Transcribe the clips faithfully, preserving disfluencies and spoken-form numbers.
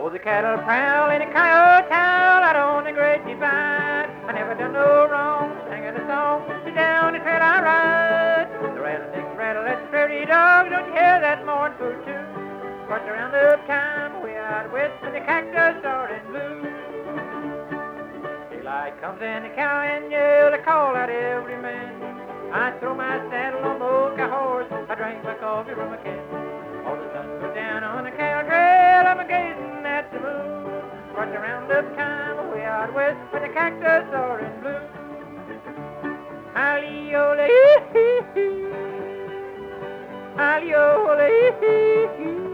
Oh, the cattle prowl in a coyote town out on the great divide. I never done no wrong, singing a song, sit down and trail I ride. The rattlesnakes rattle at the prairie dogs, don't you hear that mournful tune? Course around up time, way out west when the cactus started blue. Daylight comes and the cow and yell, I call out every man. I throw my saddle on my horse, I drink my coffee from a can. All the sun goes down on the cow trail, I'm a-gazing at the moon. Course around up time, way out west when the cactus are in bloom. Hally-ole, hee-hee-hee, hally-ole, hee-hee-hee,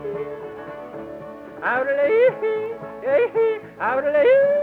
out-a-lay-hee, hee-hee, out-a-lay-hee.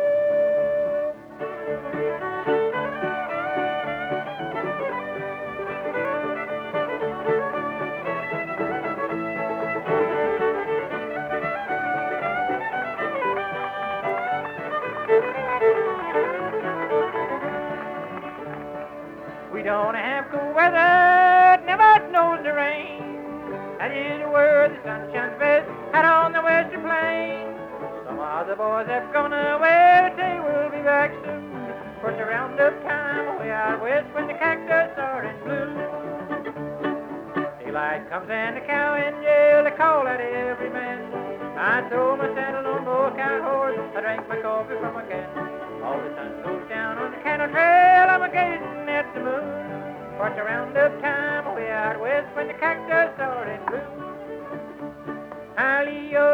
We don't have cool weather, never snows or rain. That is where the sun shines best, out on the western plain. Some of the boys have gone away, but they will be back soon. For it's around up time, way out west, when the cactus are in bloom. Daylight comes and the cow and yell, they call out every man. I throw my saddle on my cow horse, I drink my coffee from a can. All the sun goes down on the cattle trail, I'm a-gazing at the moon. For it's around up time, way out west, when the cactus are in bloom. Hally-o,